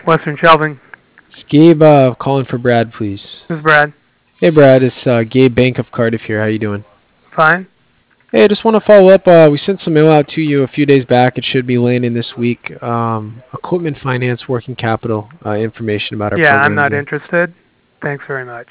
Western Shelving. It's Gabe calling for Brad, please. This is Brad. Hey, Brad, it's Gabe Bank of Cardiff here. How you doing? Fine. Hey, I just want to follow up. We sent some mail out to you a few days back. It should be landing this week. Equipment finance, working capital information about our Yeah, I'm programs not there. interested. Thanks very much.